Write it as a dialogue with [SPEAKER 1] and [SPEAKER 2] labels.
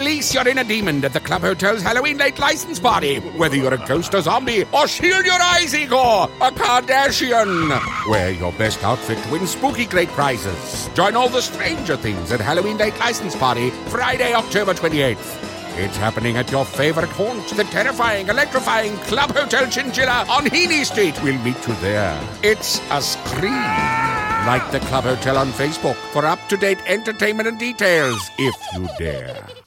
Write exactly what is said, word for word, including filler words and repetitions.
[SPEAKER 1] Release your inner demon at the Club Hotel's Halloween Late License Party. Whether you're a ghost or zombie, or shield your eyes, Igor, a Kardashian. Wear your best outfit to win spooky great prizes. Join all the Stranger Things at Halloween Late License Party, Friday, October twenty-eighth. It's happening at your favorite haunt, the terrifying, electrifying Club Hotel Chinchilla on Heaney Street. We'll meet you there. It's a scream. Like the Club Hotel on Facebook for up-to-date entertainment and details, if you dare.